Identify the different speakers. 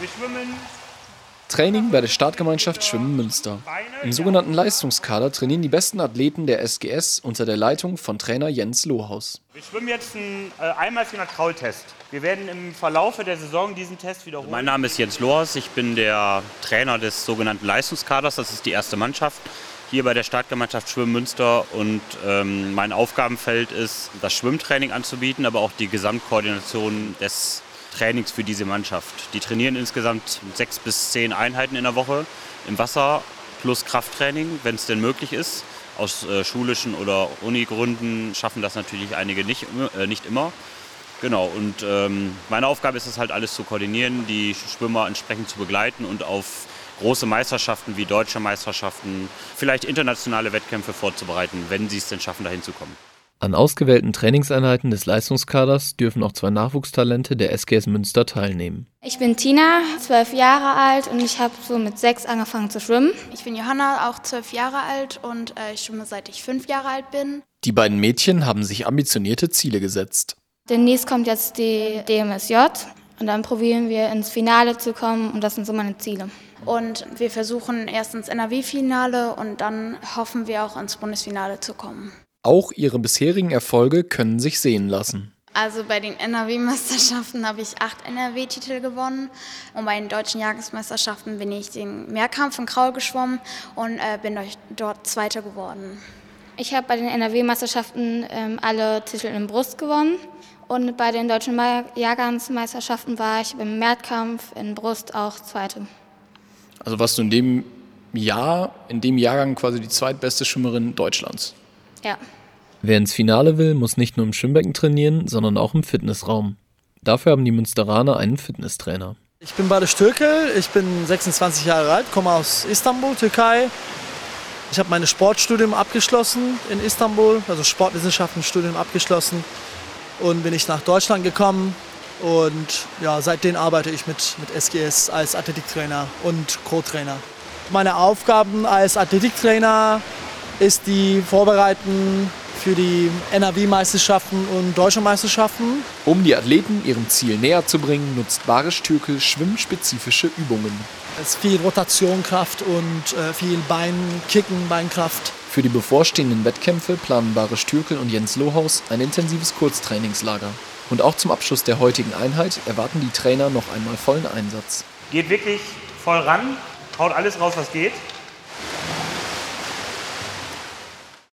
Speaker 1: Wir schwimmen.
Speaker 2: Training bei der Startgemeinschaft Schwimmen Münster. Im sogenannten Leistungskader trainieren die besten Athleten der SGS unter der Leitung von Trainer Jens Lohaus.
Speaker 1: Wir schwimmen jetzt einen 1x400 Kraultest. Wir werden im Verlaufe der Saison diesen Test wiederholen.
Speaker 3: Mein Name ist Jens Lohaus, ich bin der Trainer des sogenannten Leistungskaders, das ist die erste Mannschaft hier bei der Startgemeinschaft Schwimmen Münster, und mein Aufgabenfeld ist, das Schwimmtraining anzubieten, aber auch die Gesamtkoordination des Trainings für diese Mannschaft. Die trainieren insgesamt 6 bis 10 Einheiten in der Woche im Wasser plus Krafttraining, wenn es denn möglich ist. Aus schulischen oder Unigründen schaffen das natürlich einige nicht immer. Genau, und meine Aufgabe ist es halt, alles zu koordinieren, die Schwimmer entsprechend zu begleiten und auf große Meisterschaften wie deutsche Meisterschaften, vielleicht internationale Wettkämpfe vorzubereiten, wenn sie es denn schaffen, dahin zu kommen.
Speaker 2: An ausgewählten Trainingseinheiten des Leistungskaders dürfen auch 2 Nachwuchstalente der SGS Münster teilnehmen.
Speaker 4: Ich bin Tina, 12 Jahre alt, und ich habe so mit 6 angefangen zu schwimmen.
Speaker 5: Ich bin Johanna, auch 12 Jahre alt, und ich schwimme seit ich 5 Jahre alt bin.
Speaker 2: Die beiden Mädchen haben sich ambitionierte Ziele gesetzt.
Speaker 4: Demnächst kommt jetzt die DMSJ und dann probieren wir ins Finale zu kommen, und das sind so meine Ziele.
Speaker 5: Und wir versuchen erst ins NRW-Finale und dann hoffen wir auch ins Bundesfinale zu kommen.
Speaker 2: Auch ihre bisherigen Erfolge können sich sehen lassen.
Speaker 5: Also bei den NRW-Meisterschaften habe ich 8 NRW-Titel gewonnen, und bei den deutschen Jahresmeisterschaften bin ich den Mehrkampf in Kraul geschwommen und bin dort Zweiter geworden.
Speaker 4: Ich habe bei den NRW-Meisterschaften alle Titel in Brust gewonnen, und bei den deutschen Jahrgangsmeisterschaften war ich im Mehrkampf in Brust auch Zweite.
Speaker 2: Also warst du in dem Jahrgang quasi die zweitbeste Schwimmerin Deutschlands?
Speaker 4: Ja.
Speaker 2: Wer ins Finale will, muss nicht nur im Schwimmbecken trainieren, sondern auch im Fitnessraum. Dafür haben die Münsteraner einen Fitnesstrainer.
Speaker 6: Ich bin Barış Türkel, ich bin 26 Jahre alt, komme aus Istanbul, Türkei. Ich habe mein Sportstudium abgeschlossen in Istanbul, also Sportwissenschaftenstudium abgeschlossen, und bin ich nach Deutschland gekommen. Und ja, seitdem arbeite ich mit SGS als Athletiktrainer und Co-Trainer. Meine Aufgaben als Athletiktrainer ist die Vorbereiten für die NRW-Meisterschaften und deutsche Meisterschaften.
Speaker 2: Um die Athleten ihrem Ziel näher zu bringen, nutzt Barış Türkel schwimmspezifische Übungen.
Speaker 6: Es ist viel Rotationkraft und viel Beinkicken, Beinkraft.
Speaker 2: Für die bevorstehenden Wettkämpfe planen Barış Türkel und Jens Lohaus ein intensives Kurztrainingslager. Und auch zum Abschluss der heutigen Einheit erwarten die Trainer noch einmal vollen Einsatz.
Speaker 1: Geht wirklich voll ran, haut alles raus, was geht.